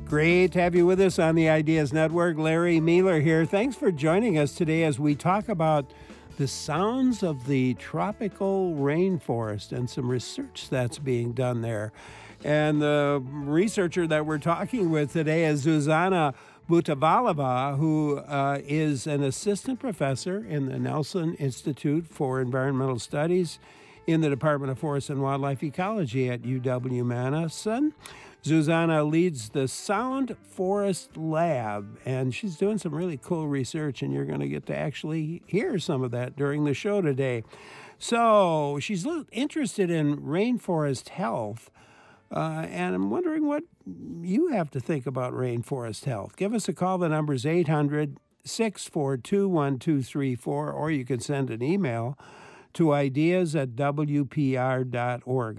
Great to have you with us on the Ideas Network. Larry Mealer here. Thanks for joining us today as we talk about the sounds of the tropical rainforest and some research that's being done there. And the researcher that we're talking with today is Zuzana Butavalova, who is an assistant professor in the Nelson Institute for Environmental Studies in the Department of Forest and Wildlife Ecology at UW-Madison. Zuzana leads the Sound Forest Lab, and she's doing some really cool research, and you're going to get to actually hear some of that during the show today. So she's interested in rainforest health, and I'm wondering what you have to think about rainforest health. Give us a call. The number is 800-642-1234, or you can send an email to ideas@wpr.org,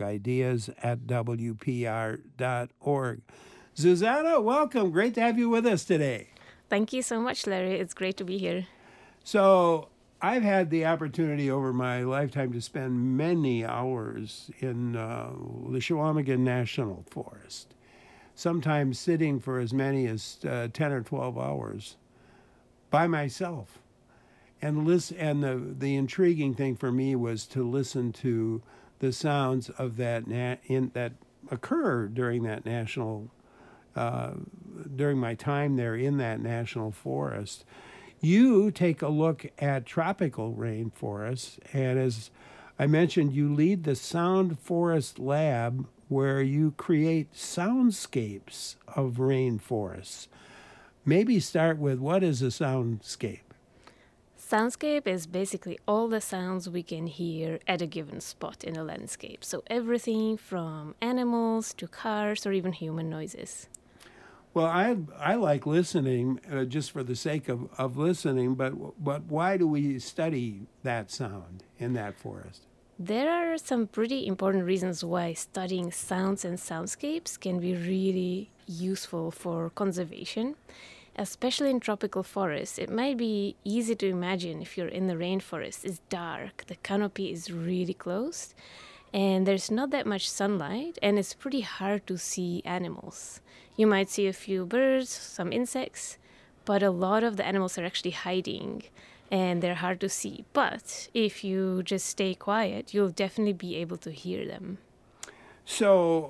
ideas@wpr.org. Zuzana, welcome. Great to have you with us today. Thank you so much, Larry. It's great to be here. So I've had the opportunity over my lifetime to spend many hours in the Chequamegon National Forest, sometimes sitting for as many as 10 or 12 hours by myself. And the intriguing thing for me was to listen to the sounds of that that occur during that national, during my time there in that national forest. You take a look at tropical rainforests, and as I mentioned, you lead the Sound Forest Lab, where you create soundscapes of rainforests. Maybe start with, what is a soundscape? Soundscape is basically all the sounds we can hear at a given spot in a landscape. So everything from animals to cars or even human noises. Well, I like listening just for the sake of listening, but why do we study that sound in that forest? There are some pretty important reasons why studying sounds and soundscapes can be really useful for conservation. Especially in tropical forests, it might be easy to imagine if you're in the rainforest. It's dark, the canopy is really closed, and there's not that much sunlight, and it's pretty hard to see animals. You might see a few birds, some insects, but a lot of the animals are actually hiding, and they're hard to see. But if you just stay quiet, you'll definitely be able to hear them. So,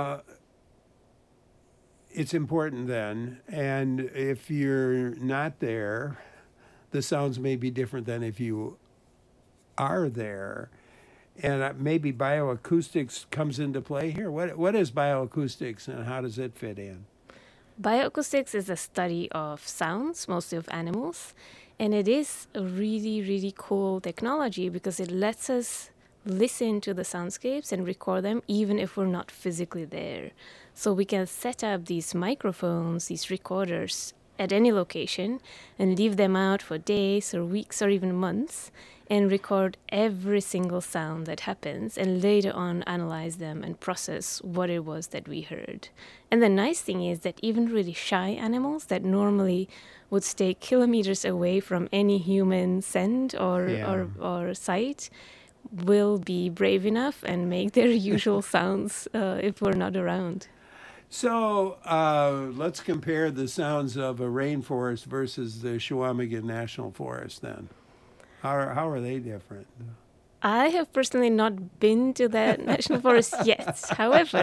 it's important then, and if you're not there, the sounds may be different than if you are there, and maybe bioacoustics comes into play here. What is bioacoustics, and how does it fit in? Bioacoustics is a study of sounds, mostly of animals, and it is a really, really cool technology because it lets us listen to the soundscapes and record them even if we're not physically there. So we can set up these microphones, these recorders at any location and leave them out for days or weeks or even months and record every single sound that happens and later on analyze them and process what it was that we heard. And the nice thing is that even really shy animals that normally would stay kilometers away from any human scent or sight will be brave enough and make their usual sounds if we're not around. So let's compare the sounds of a rainforest versus the Chequamegon National Forest then. How are they different? I have personally not been to that national forest yet. However,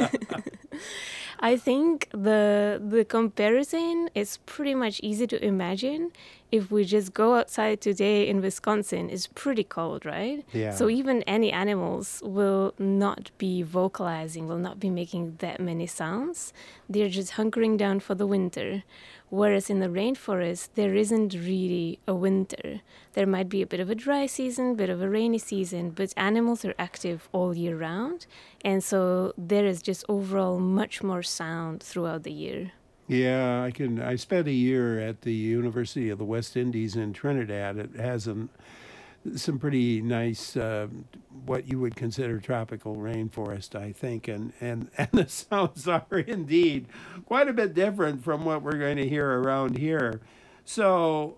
I think the comparison is pretty much easy to imagine. If we just go outside today in Wisconsin, it's pretty cold, right? Yeah. So even any animals will not be vocalizing, will not be making that many sounds. They're just hunkering down for the winter. Whereas in the rainforest, there isn't really a winter. There might be a bit of a dry season, bit of a rainy season, but animals are active all year round. And so there is just overall much more sound throughout the year. Yeah, I spent a year at the University of the West Indies in Trinidad. It has some pretty nice, what you would consider tropical rainforest, I think, and the sounds are indeed quite a bit different from what we're going to hear around here. So,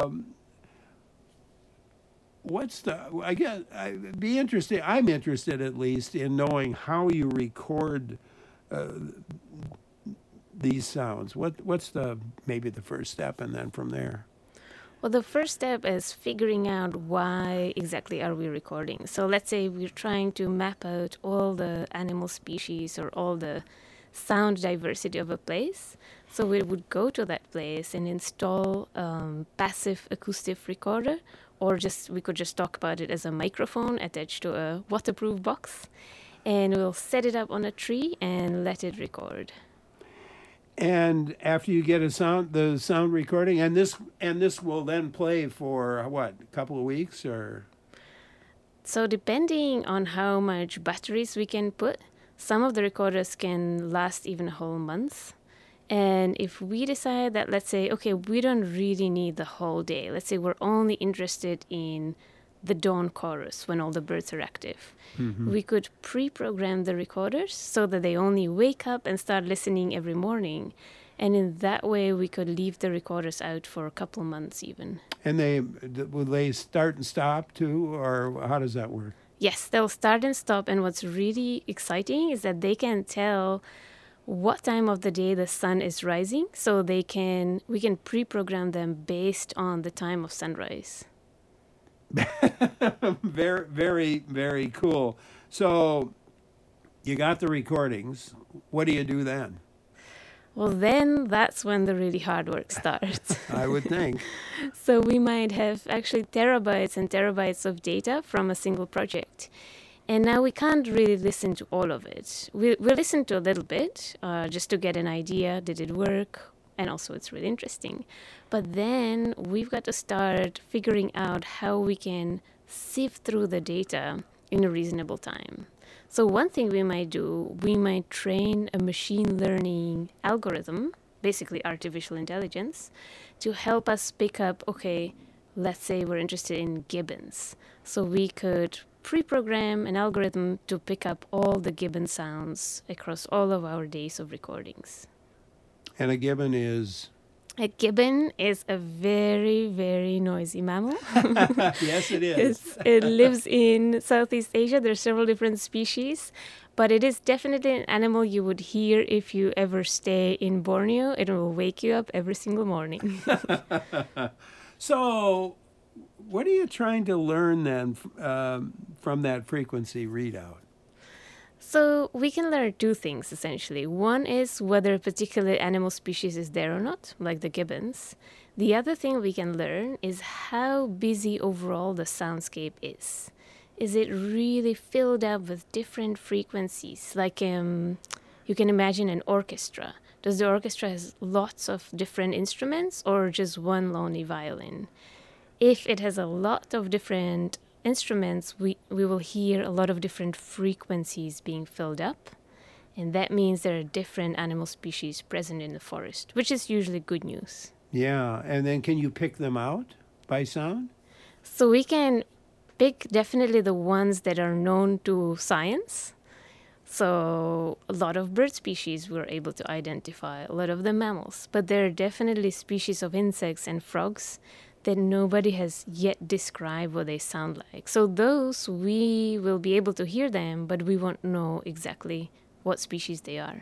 I'm interested at least in knowing how you record these sounds? What's maybe the first step, and then from there? Well, the first step is figuring out why exactly are we recording. So let's say we're trying to map out all the animal species or all the sound diversity of a place. So we would go to that place and install passive acoustic recorder, or we could just talk about it as a microphone attached to a waterproof box, and we'll set it up on a tree and let it record. And after you get the sound recording, and this will then play for what, a couple of weeks or? So depending on how much batteries we can put, some of the recorders can last even a whole month. And if we decide that, let's say, okay, we don't really need the whole day. Let's say we're only interested in the dawn chorus when all the birds are active. Mm-hmm. We could pre-program the recorders so that they only wake up and start listening every morning. And in that way, we could leave the recorders out for a couple months even. And will they start and stop too, or how does that work? Yes, they'll start and stop. And what's really exciting is that they can tell what time of the day the sun is rising, so we can pre-program them based on the time of sunrise. Very, very, very cool. So you got the recordings. What do you do then? Well, then that's when the really hard work starts. I would think. So we might have actually terabytes and terabytes of data from a single project. And now we can't really listen to all of it. We'll listen to a little bit just to get an idea. Did it work? And also it's really interesting. But then we've got to start figuring out how we can sift through the data in a reasonable time. So one thing we might do, we might train a machine learning algorithm, basically artificial intelligence, to help us pick up, okay, let's say we're interested in gibbons. So we could pre-program an algorithm to pick up all the gibbon sounds across all of our days of recordings. And a gibbon is? A gibbon is a very, very noisy mammal. Yes, it is. It lives in Southeast Asia. There are several different species, but it is definitely an animal you would hear if you ever stay in Borneo. It will wake you up every single morning. So what are you trying to learn then from that frequency readout? So we can learn two things, essentially. One is whether a particular animal species is there or not, like the gibbons. The other thing we can learn is how busy overall the soundscape is. Is it really filled up with different frequencies? Like you can imagine an orchestra. Does the orchestra have lots of different instruments or just one lonely violin? If it has a lot of different instruments, we will hear a lot of different frequencies being filled up, and that means there are different animal species present in the forest, which is usually good news. Yeah, and then can you pick them out by sound? So we can pick definitely the ones that are known to science. So a lot of bird species we're able to identify, a lot of the mammals, but there are definitely species of insects and frogs that nobody has yet described what they sound like. So those, we will be able to hear them, but we won't know exactly what species they are.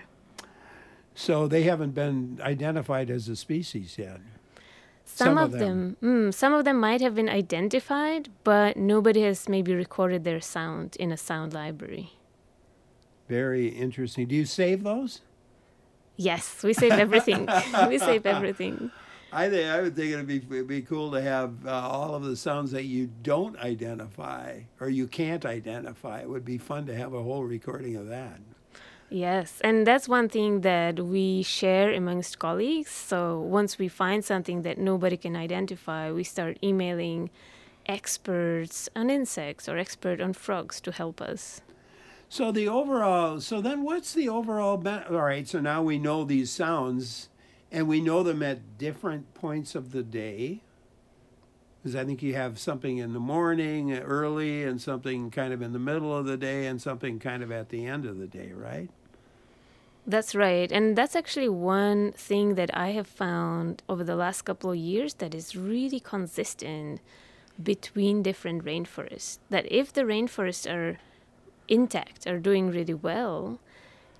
So they haven't been identified as a species yet? Some of them might have been identified, but nobody has maybe recorded their sound in a sound library. Very interesting. Do you save those? Yes, we save everything. We save everything. I would think it'd be cool to have all of the sounds that you don't identify or you can't identify. It would be fun to have a whole recording of that. Yes, and that's one thing that we share amongst colleagues. So once we find something that nobody can identify, we start emailing experts on insects or expert on frogs to help us. So then what's the overall, all right, so now we know these sounds. And we know them at different points of the day, because I think you have something in the morning early and something kind of in the middle of the day and something kind of at the end of the day, right? That's right. And that's actually one thing that I have found over the last couple of years that is really consistent between different rainforests. That if the rainforests are intact, are doing really well,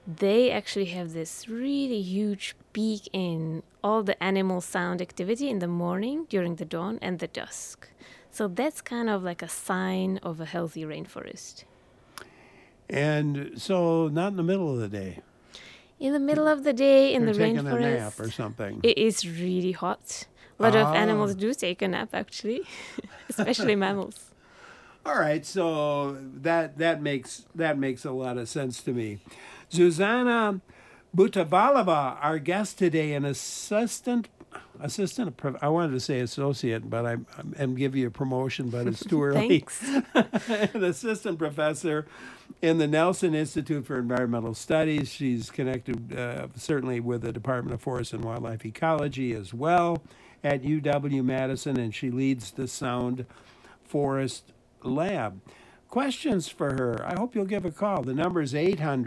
they actually have this really huge peak in all the animal sound activity in the morning, during the dawn, and the dusk. So that's kind of like a sign of a healthy rainforest. And so not in the middle of the day. In the middle of the day in They're the taking rainforest, a nap or something. it is really hot. A lot of animals do take a nap, actually, especially mammals. All right, so that makes a lot of sense to me. Zuzana Butavalova, our guest today, an assistant. I wanted to say associate, but I'm giving you a promotion, but it's too early. Thanks. An assistant professor in the Nelson Institute for Environmental Studies. She's connected certainly with the Department of Forest and Wildlife Ecology as well at UW-Madison, and she leads the Sound Forest Lab. Questions for her? I hope you'll give a call. The number is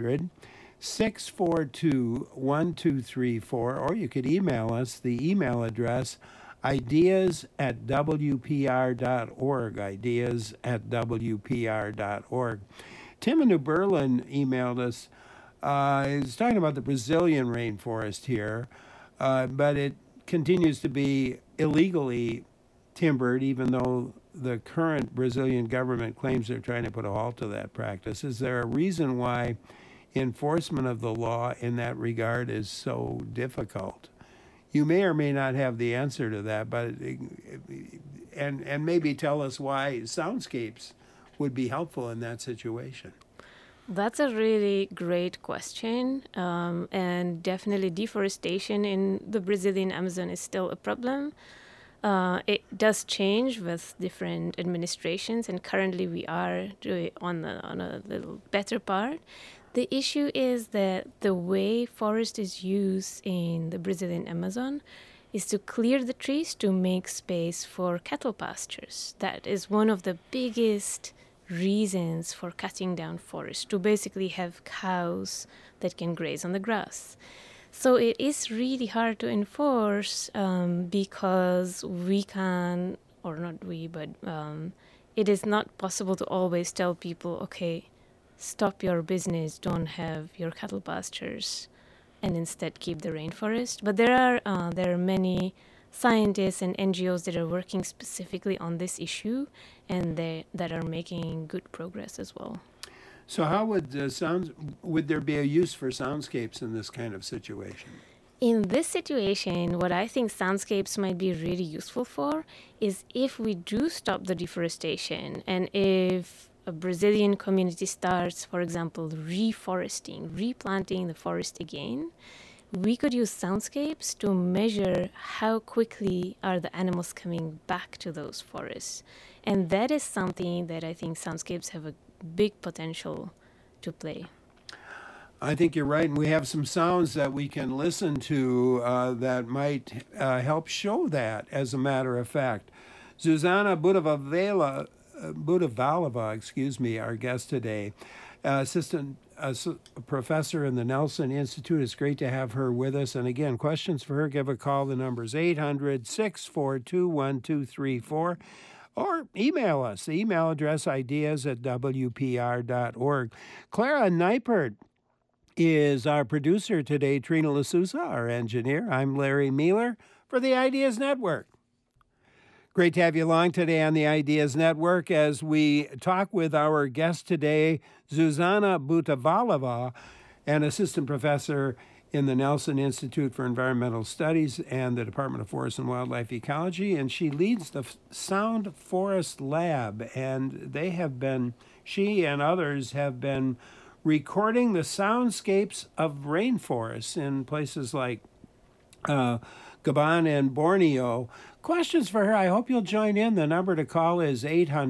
800-642-1234, or you could email us. The email address, ideas@wpr.org, ideas@wpr.org. Tim in New Berlin emailed us. He's talking about the Brazilian rainforest here, but it continues to be illegally timbered, even though the current Brazilian government claims they're trying to put a halt to that practice. Is there a reason why enforcement of the law in that regard is so difficult? You may or may not have the answer to that, but and maybe tell us why soundscapes would be helpful in that situation. That's a really great question, and definitely deforestation in the Brazilian Amazon is still a problem. It does change with different administrations, and currently we are on a little better part. The issue is that the way forest is used in the Brazilian Amazon is to clear the trees to make space for cattle pastures. That is one of the biggest reasons for cutting down forests, to basically have cows that can graze on the grass. So it is really hard to enforce because we can, or not we, but it is not possible to always tell people, okay, stop your business, don't have your cattle pastures, and instead keep the rainforest. But there are many scientists and NGOs that are working specifically on this issue, and that are making good progress as well. So how would there be a use for soundscapes in this kind of situation? In this situation, what I think soundscapes might be really useful for is if we do stop the deforestation, and if a Brazilian community starts, for example, reforesting, replanting the forest again, we could use soundscapes to measure how quickly are the animals coming back to those forests. And that is something that I think soundscapes have a big potential to play. I think you're right, and we have some sounds that we can listen to that might help show that, as a matter of fact. Zuzana Butavalova, our guest today, assistant professor in the Nelson Institute. It's great to have her with us. And again, questions for her, give a call. The number is 800-642-1234. Or email us. The email address, ideas@wpr.org. Clara Neipert is our producer today. Trina Lasusa, our engineer. I'm Larry Mealer for the Ideas Network. Great to have you along today on the Ideas Network as we talk with our guest today, Zuzana Butavalova, an assistant professor in the Nelson Institute for Environmental Studies and the Department of Forest and Wildlife Ecology, and she leads the Sound Forest Lab, and she and others have been recording the soundscapes of rainforests in places like Gabon and Borneo. Questions for her? I hope you'll join in. The number to call is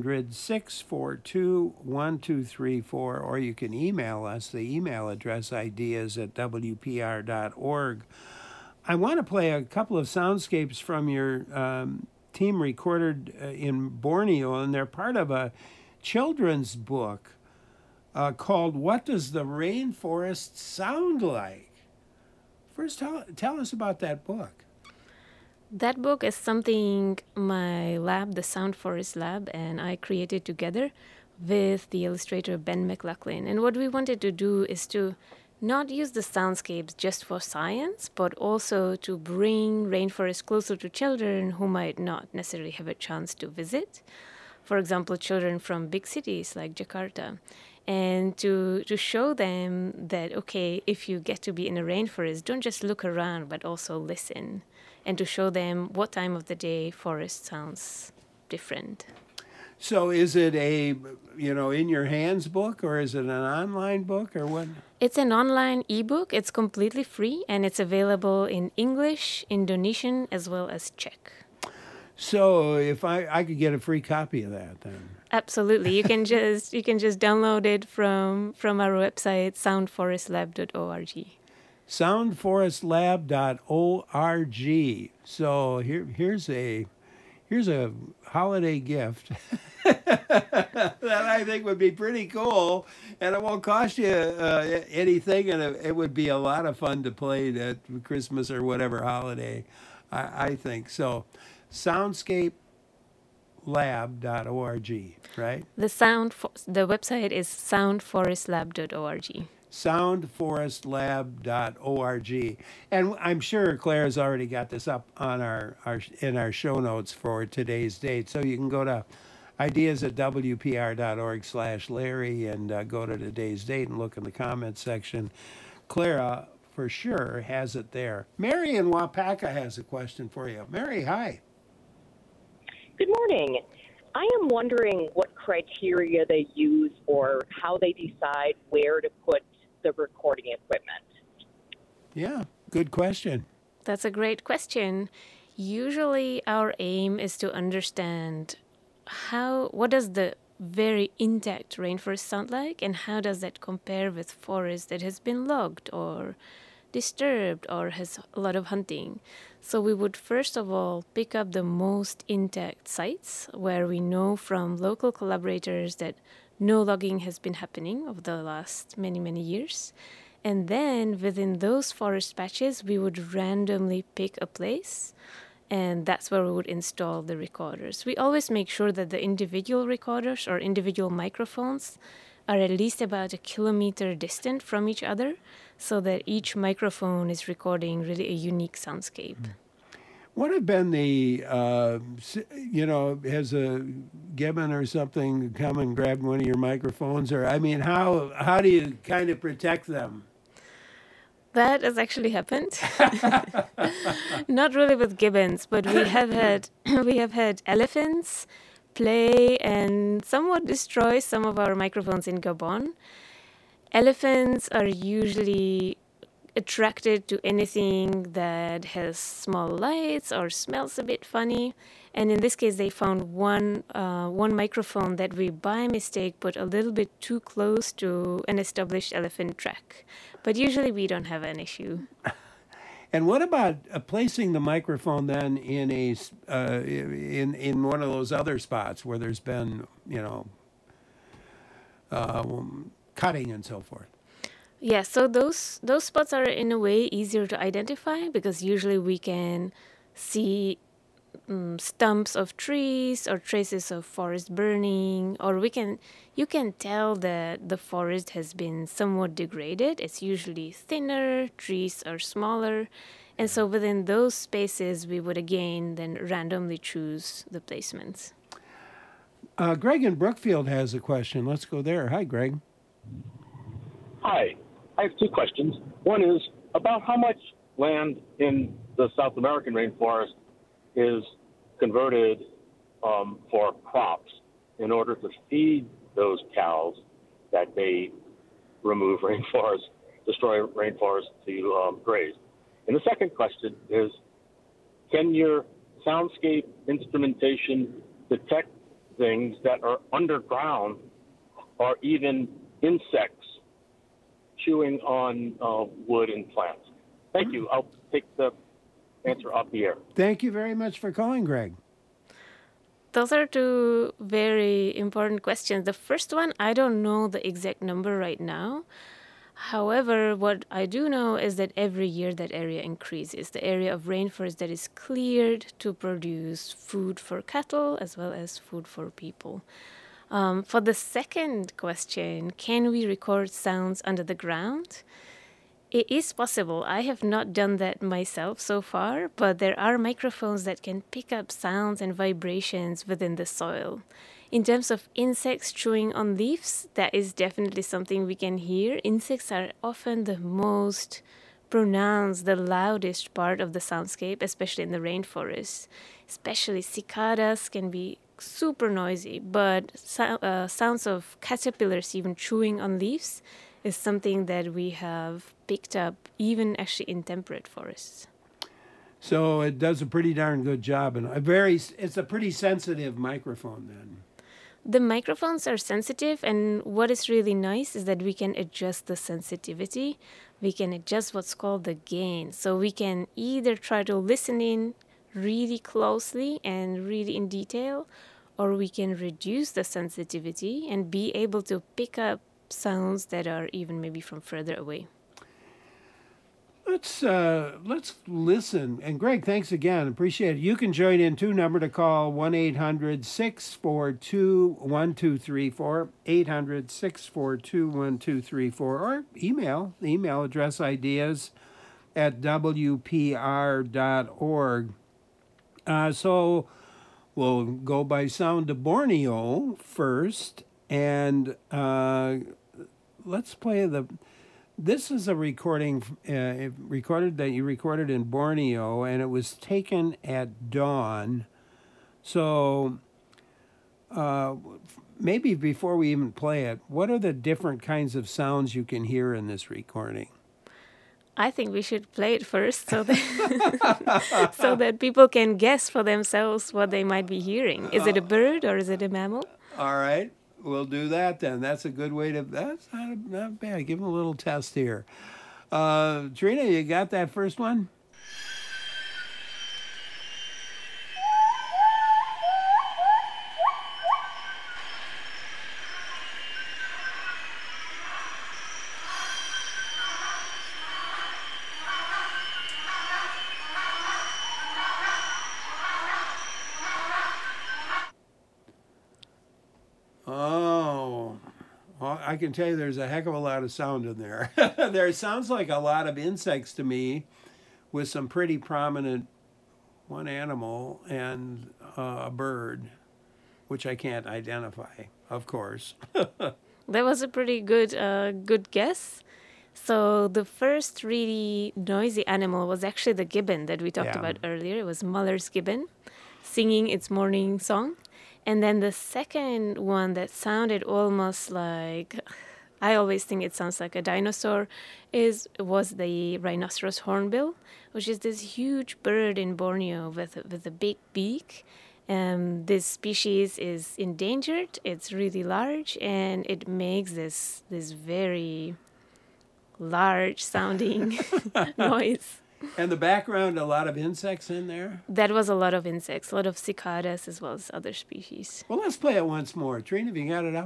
800-642-1234, or you can email us. The email address, ideas@wpr.org. I want to play a couple of soundscapes from your team recorded in Borneo, and they're part of a children's book called What Does the Rainforest Sound Like? First, tell us about that book. That book is something my lab, the Sound Forest Lab, and I created together with the illustrator Ben McLaughlin. And what we wanted to do is to not use the soundscapes just for science, but also to bring rainforests closer to children who might not necessarily have a chance to visit. For example, children from big cities like Jakarta. And to show them that, okay, if you get to be in a rainforest, don't just look around, but also listen. And to show them what time of the day forest sounds different. So is it a, in your hands book, or is it an online book, or what? It's an online ebook. It's completely free, and it's available in English, Indonesian, as well as Czech. So if I could get a free copy of that, then Absolutely, you can just download it from our website, soundforestlab.org. Soundforestlab.org. So here's a holiday gift that I think would be pretty cool, and it won't cost you anything, and it would be a lot of fun to play at Christmas or whatever holiday. I think so. Soundscapelab.org, right? The website is soundforestlab.org. Soundforestlab.org. And I'm sure Claire's already got this up on in our show notes for today's date. So you can go to ideas@wpr.org/Larry and go to today's date and look in the comments section. Clara, for sure, has it there. Mary in Wapaka has a question for you. Mary, hi. Good morning. I am wondering what criteria they use or how they decide where to put the recording equipment. Yeah, good question. That's a great question. Usually our aim is to understand what does the very intact rainforest sound like, and how does that compare with forest that has been logged or disturbed or has a lot of hunting. So we would first of all pick up the most intact sites where we know from local collaborators that no logging has been happening over the last many, many years. And then within those forest patches, we would randomly pick a place, and that's where we would install the recorders. We always make sure that the individual recorders or individual microphones are at least about 1 kilometer distant from each other, so that each microphone is recording really a unique soundscape. What have been the, has a gibbon or something come and grabbed one of your microphones? Or, I mean, how do you kind of protect them? That has actually happened. Not really with gibbons, but we have had elephants play and somewhat destroy some of our microphones in Gabon. Elephants are usually attracted to anything that has small lights or smells a bit funny. And in this case, they found one microphone that we by mistake put a little bit too close to an established elephant track. But usually we don't have an issue. And what about placing the microphone then in in one of those other spots where there's been, cutting and so forth? Yeah, so those spots are in a way easier to identify because usually we can see stumps of trees or traces of forest burning, or you can tell that the forest has been somewhat degraded. It's usually thinner, trees are smaller, and so within those spaces we would again then randomly choose the placements. Greg in Brookfield has a question. Let's go there. Hi, Greg. Hi. I have two questions. One is about how much land in the South American rainforest is converted for crops in order to feed those cows that they remove rainforest, destroy rainforest to graze. And the second question is, can your soundscape instrumentation detect things that are underground or even insects chewing on wood and plants? Thank you. I'll take the answer off the air. Thank you very much for calling, Greg. Those are two very important questions. The first one, I don't know the exact number right now. However, what I do know is that every year that area increases. The area of rainforest that is cleared to produce food for cattle as well as food for people. For the second question, can we record sounds under the ground? It is possible. I have not done that myself so far, but there are microphones that can pick up sounds and vibrations within the soil. In terms of insects chewing on leaves, that is definitely something we can hear. Insects are often the most pronounced, the loudest part of the soundscape, especially in the rainforest. Especially cicadas can be super noisy, but sounds of caterpillars even chewing on leaves is something that we have picked up even actually in temperate forests. So it does a pretty darn good job, and it's a pretty sensitive microphone then. The microphones are sensitive, and what is really nice is that we can adjust the sensitivity. We can adjust what's called the gain. So we can either try to listen in really closely and really in detail, or we can reduce the sensitivity and be able to pick up sounds that are even maybe from further away. Let's listen. And Greg, thanks again. Appreciate it. You can join in too. Number to call 1-800-642-1234, 800-642-1234, or email. The email address ideas@wpr.org. So we'll go by sound to Borneo first, and let's play this is a recording that you recorded in Borneo, and it was taken at dawn. So maybe before we even play it, what are the different kinds of sounds you can hear in this recording? I think we should play it first so that so that people can guess for themselves what they might be hearing. Is it a bird or is it a mammal? All right. We'll do that then. That's a good way to. That's not bad. Give them a little test here. Trina, you got that first one? I can tell you there's a heck of a lot of sound in there. There sounds like a lot of insects to me with some pretty prominent one animal and a bird, which I can't identify, of course. That was a pretty good guess. So the first really noisy animal was actually the gibbon that we talked about earlier. It was Muller's gibbon singing its morning song. And then the second one that sounded almost like, I always think it sounds like a dinosaur, was the rhinoceros hornbill, which is this huge bird in Borneo with a big beak. This species is endangered. It's really large, and it makes this very large sounding noise. And the background, a lot of insects in there? That was a lot of insects, a lot of cicadas as well as other species. Well, let's play it once more. Trina, have you got it up?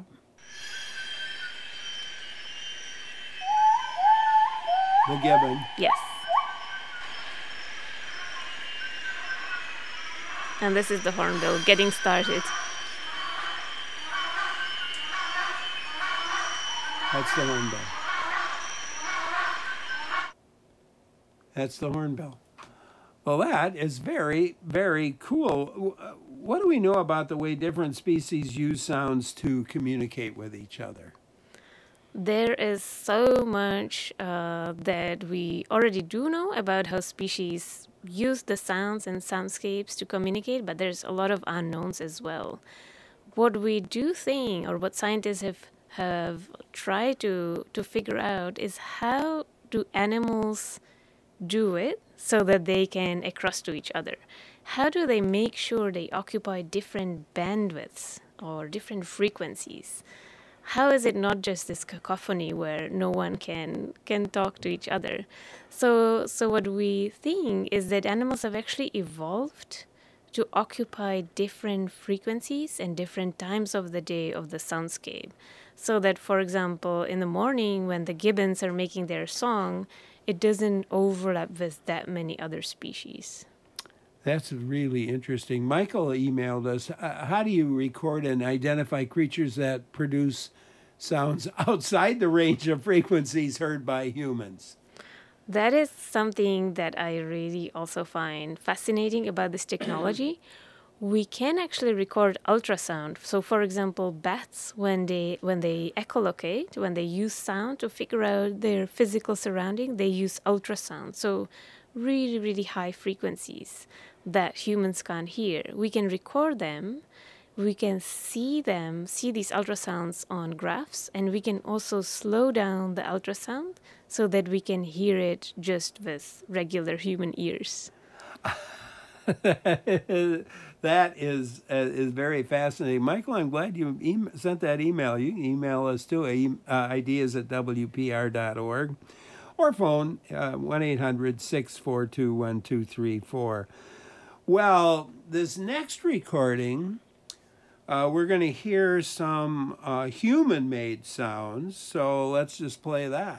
The gibbon. Yes. And this is the hornbill getting started. That's the hornbill. That's the hornbill. Well, that is very, very cool. What do we know about the way different species use sounds to communicate with each other? There is so much that we already do know about how species use the sounds and soundscapes to communicate, but there's a lot of unknowns as well. What we do think, or what scientists have tried to figure out, is how do animals do it so that they can across to each other? How do they make sure they occupy different bandwidths or different frequencies? How is it not just this cacophony where no one can talk to each other? So what we think is that animals have actually evolved to occupy different frequencies and different times of the day of the soundscape. So that, for example, in the morning when the gibbons are making their song, it doesn't overlap with that many other species. That's really interesting. Michael emailed us, how do you record and identify creatures that produce sounds outside the range of frequencies heard by humans? That is something that I really also find fascinating about this technology. We can actually record ultrasound. So, for example, bats, when they echolocate, when they use sound to figure out their physical surrounding, they use ultrasound. So, really, really high frequencies that humans can't hear. We can record them. We can see these ultrasounds on graphs, and we can also slow down the ultrasound so that we can hear it just with regular human ears. That is very fascinating. Michael, I'm glad you sent that email. You can email us too, ideas@wpr.org, or phone 1-800-642-1234. Well, this next recording, we're going to hear some human-made sounds, so let's just play that.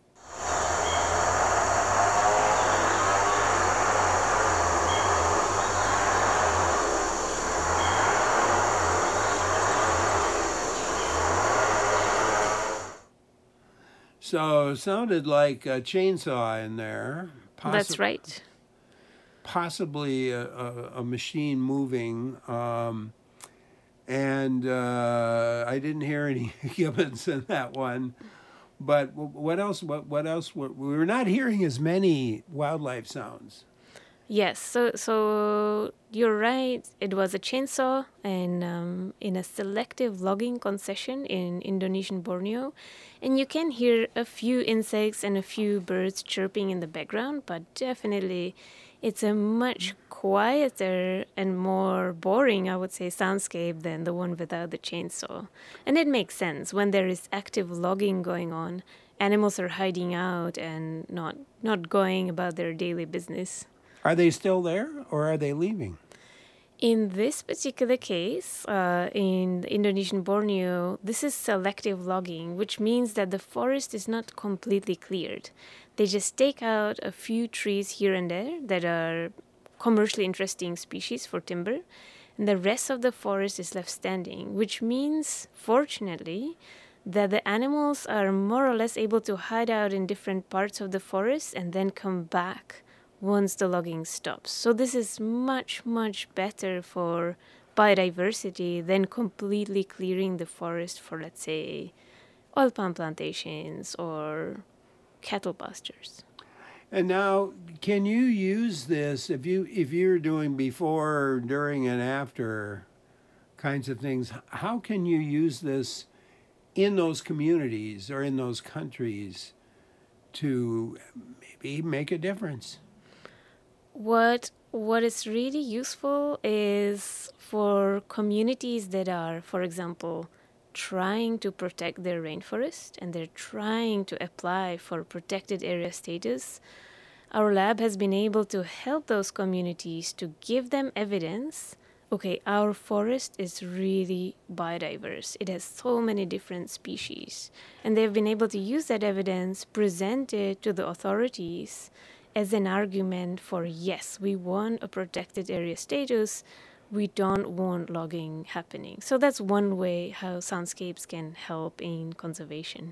So it sounded like a chainsaw in there. That's right. Possibly a machine moving. And I didn't hear any gibbons in that one. But what else? What else? We were not hearing as many wildlife sounds. Yes, so you're right. It was a chainsaw, and in a selective logging concession in Indonesian Borneo, and you can hear a few insects and a few birds chirping in the background. But definitely, it's a much quieter and more boring, I would say, soundscape than the one without the chainsaw. And it makes sense when there is active logging going on. Animals are hiding out and not going about their daily business. Are they still there, or are they leaving? In this particular case, in Indonesian Borneo, this is selective logging, which means that the forest is not completely cleared. They just take out a few trees here and there that are commercially interesting species for timber, and the rest of the forest is left standing, which means, fortunately, that the animals are more or less able to hide out in different parts of the forest and then come back once the logging stops. So this is much, much better for biodiversity than completely clearing the forest for, let's say, oil palm plantations or cattle pastures. And now, can you use this if you're doing before, during, and after kinds of things? How can you use this in those communities or in those countries to maybe make a difference? What is really useful is for communities that are, for example, trying to protect their rainforest and they're trying to apply for protected area status. Our lab has been able to help those communities to give them evidence. Okay, our forest is really biodiverse. It has so many different species. And they've been able to use that evidence, present it to the authorities as an argument for, yes, we want a protected area status. We don't want logging happening. So that's one way how soundscapes can help in conservation.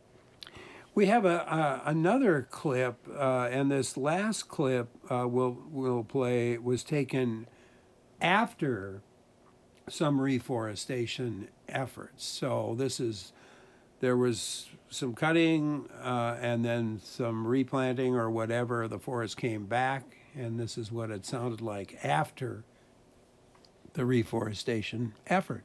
We have another clip, and this last clip we'll play was taken after some reforestation efforts. So there was some cutting and then some replanting or whatever. The forest came back, and this is what it sounded like after the reforestation effort.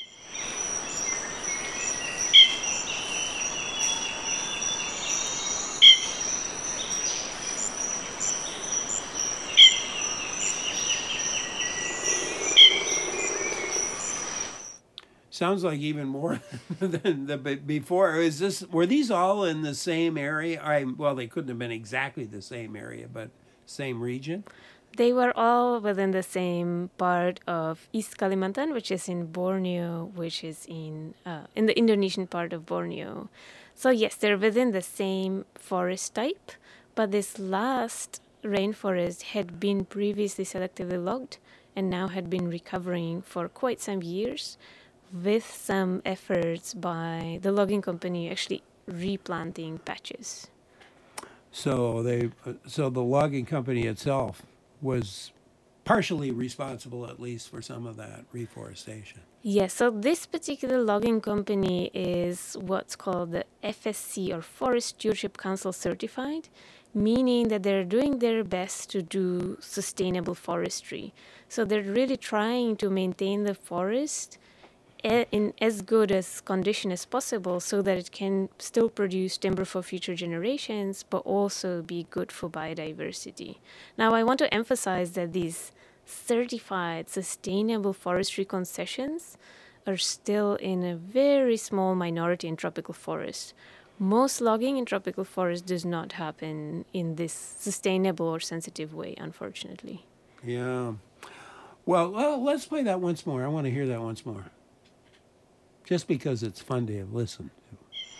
Sounds like even more than the before. Were these all in the same area? Well, they couldn't have been exactly the same area, but same region? They were all within the same part of East Kalimantan, which is in Borneo, which is in the Indonesian part of Borneo. So yes, they're within the same forest type, but this last rainforest had been previously selectively logged and now had been recovering for quite some years, with some efforts by the logging company actually replanting patches. So the logging company itself was partially responsible, at least, for some of that reforestation. Yes, so this particular logging company is what's called the FSC, or Forest Stewardship Council certified, meaning that they're doing their best to do sustainable forestry. So they're really trying to maintain the forest in as good as condition as possible so that it can still produce timber for future generations, but also be good for biodiversity. Now, I want to emphasize that these certified sustainable forestry concessions are still in a very small minority in tropical forests. Most logging in tropical forests does not happen in this sustainable or sensitive way, unfortunately. Yeah. Well, let's play that once more. I want to hear that once more. Just because it's fun to listen to.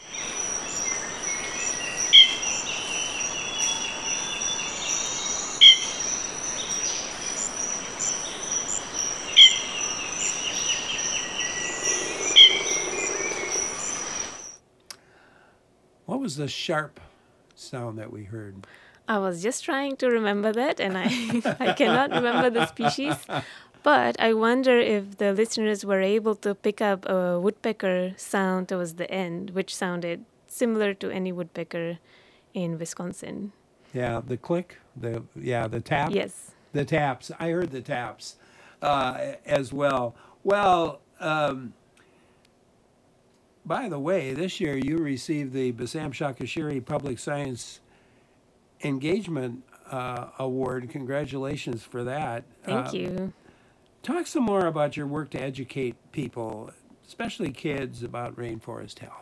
What was the sharp sound that we heard? I was just trying to remember that, and I, I cannot remember the species. But I wonder if the listeners were able to pick up a woodpecker sound towards the end, which sounded similar to any woodpecker in Wisconsin. Yeah, the click, the tap. Yes. The taps. I heard the taps as well. Well, by the way, this year you received the Bassam Shakashiri Public Science Engagement Award. Congratulations for that. Thank you. Talk some more about your work to educate people, especially kids, about rainforest health.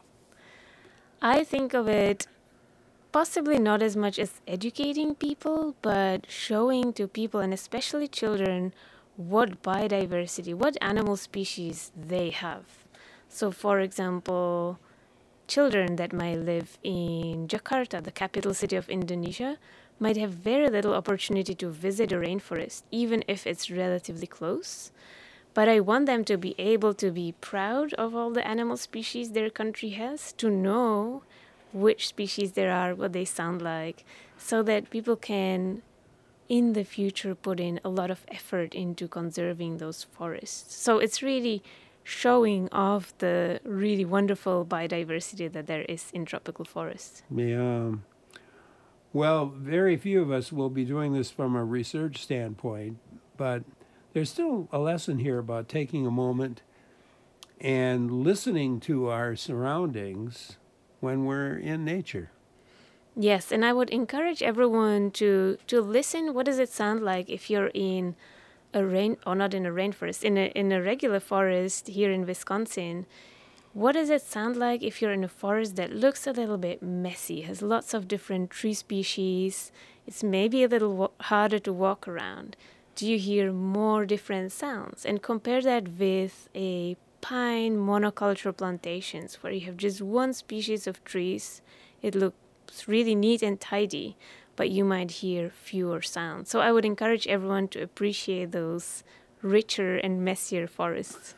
I think of it possibly not as much as educating people, but showing to people, and especially children, what biodiversity, what animal species they have. So, for example, children that might live in Jakarta, the capital city of Indonesia, might have very little opportunity to visit a rainforest, even if it's relatively close. But I want them to be able to be proud of all the animal species their country has, to know which species there are, what they sound like, so that people can, in the future, put in a lot of effort into conserving those forests. So it's really showing off the really wonderful biodiversity that there is in tropical forests. Yeah. Well, very few of us will be doing this from a research standpoint, but there's still a lesson here about taking a moment and listening to our surroundings when we're in nature. Yes, and I would encourage everyone to listen. What does it sound like if you're in a not in a rainforest, in a regular forest here in Wisconsin? What does it sound like if you're in a forest that looks a little bit messy, has lots of different tree species? It's maybe a little harder to walk around. Do you hear more different sounds? And compare that with a pine monoculture plantations where you have just one species of trees. It looks really neat and tidy, but you might hear fewer sounds. So I would encourage everyone to appreciate those richer and messier forests.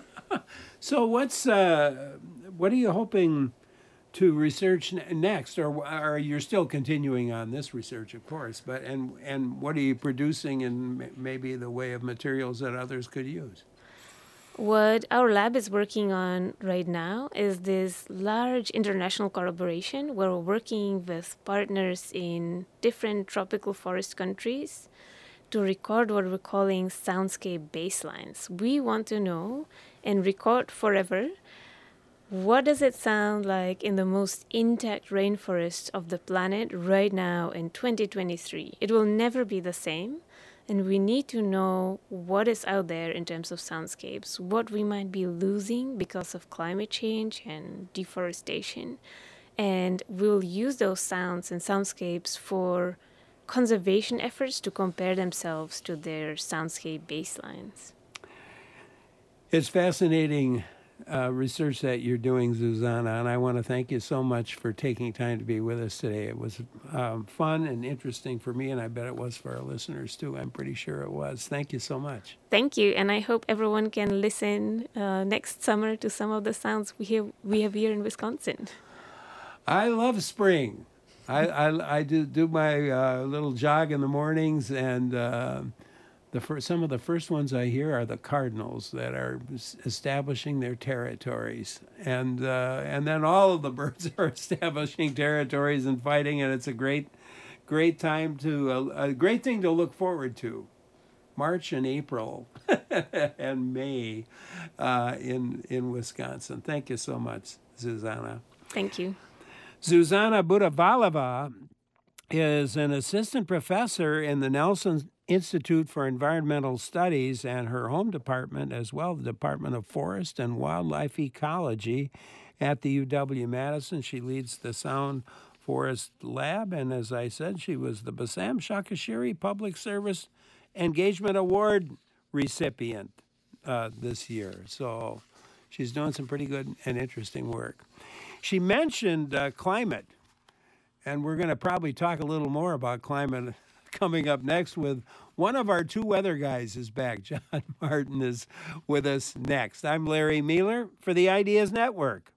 So what are you hoping to research next, or are you still continuing on this research, of course, but and what are you producing in maybe the way of materials that others could use? What our lab is working on right now is this large international collaboration where we're working with partners in different tropical forest countries to record what we're calling soundscape baselines. We want to know and record forever, what does it sound like in the most intact rainforest of the planet right now in 2023? It will never be the same, and we need to know what is out there in terms of soundscapes, what we might be losing because of climate change and deforestation. And we'll use those sounds and soundscapes for conservation efforts to compare themselves to their soundscape baselines. It's fascinating research that you're doing, Zuzana, and I want to thank you so much for taking time to be with us today. It was fun and interesting for me, and I bet it was for our listeners too. I'm pretty sure it was. Thank you so much. Thank you, and I hope everyone can listen next summer to some of the sounds we have here in Wisconsin. I love spring. I do my little jog in the mornings, and some of the first ones I hear are the cardinals that are establishing their territories, and then all of the birds are establishing territories and fighting, and it's a great time to a great thing to look forward to. March and April and May in Wisconsin. Thank you so much, Zuzana. Thank you. Zuzana Budavalova is an assistant professor in the Nelson Institute for Environmental Studies and her home department, as well, the Department of Forest and Wildlife Ecology at the UW-Madison. She leads the Sound Forest Lab, and as I said, she was the Bassam Shakashiri Public Service Engagement Award recipient this year. So she's doing some pretty good and interesting work. She mentioned climate, and we're going to probably talk a little more about climate coming up next with one of our two weather guys is back. John Martin is with us next. I'm Larry Mealer for the Ideas Network.